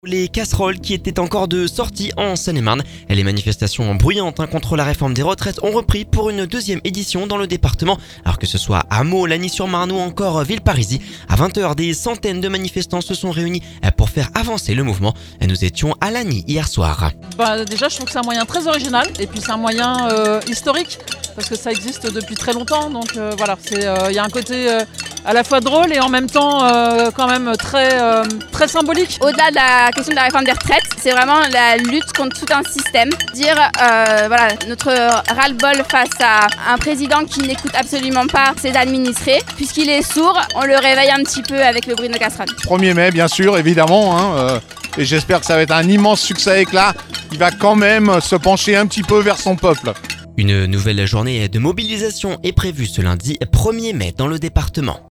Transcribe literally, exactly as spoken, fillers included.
Les casseroles qui étaient encore de sortie en Seine-et-Marne. Les manifestations bruyantes hein, contre la réforme des retraites ont repris pour une deuxième édition dans le département. Alors que ce soit à Meaux, Lagny-sur-Marne ou encore Villeparisis, à vingt heures, des centaines de manifestants se sont réunis pour faire avancer le mouvement. Nous étions à Lagny hier soir. Bah, déjà, je trouve que c'est un moyen très original et puis c'est un moyen euh, historique parce que ça existe depuis très longtemps. Donc euh, voilà, il euh, y a un côté euh, à la fois drôle et en même temps euh, quand même très, euh, très symbolique. Au-delà de la question de la réforme des retraites, c'est vraiment la lutte contre tout un système. Dire euh, voilà, notre ras-le-bol face à un président qui n'écoute absolument pas ses administrés. Puisqu'il est sourd, on le réveille un petit peu avec le bruit de nos casseroles. premier mai, bien sûr, évidemment. Hein, euh, et j'espère que ça va être un immense succès éclat. Il va quand même se pencher un petit peu vers son peuple. Une nouvelle journée de mobilisation est prévue ce lundi premier mai dans le département.